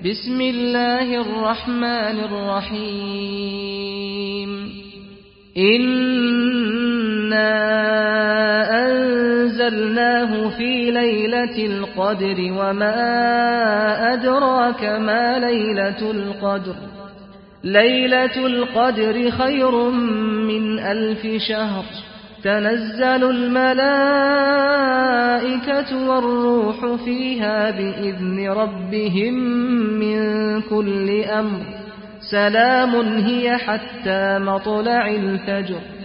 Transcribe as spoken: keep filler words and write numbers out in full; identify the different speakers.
Speaker 1: بسم الله الرحمن الرحيم إنا أنزلناه في ليلة القدر وما أدراك ما ليلة القدر ليلة القدر خير من ألف شهر تنزل الملائكة والروح فيها بإذن ربهم من كل أمر سلام هي حتى مطلع الفجر